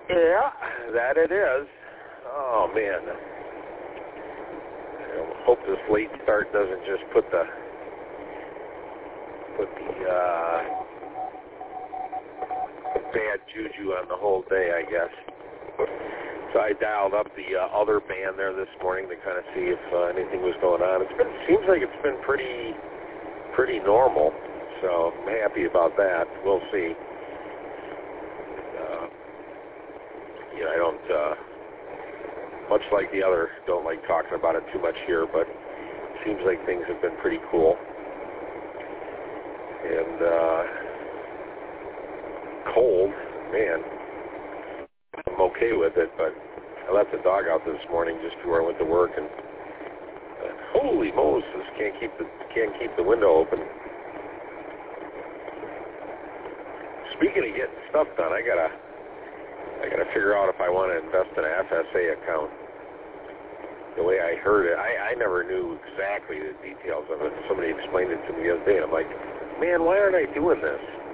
Yeah, that it is. Oh, man. I hope this late start doesn't just put the bad juju on the whole day, I guess. So I dialed up the other band there this morning to kind of see if anything was going on. Seems like it's been pretty normal, so I'm happy about that. We'll see. I don't, much like the other, don't like talking about it too much here, but it seems like things have been pretty cool. And cold, man, I'm okay with it, but I left the dog out this morning just before I went to work, and holy Moses, can't keep the window open. Speaking of getting stuff done, I gotta figure out if I want to invest in an FSA account. The way I heard it, I never knew exactly the details of it. Somebody explained it to me the other day, and I'm like, man, why aren't I doing this?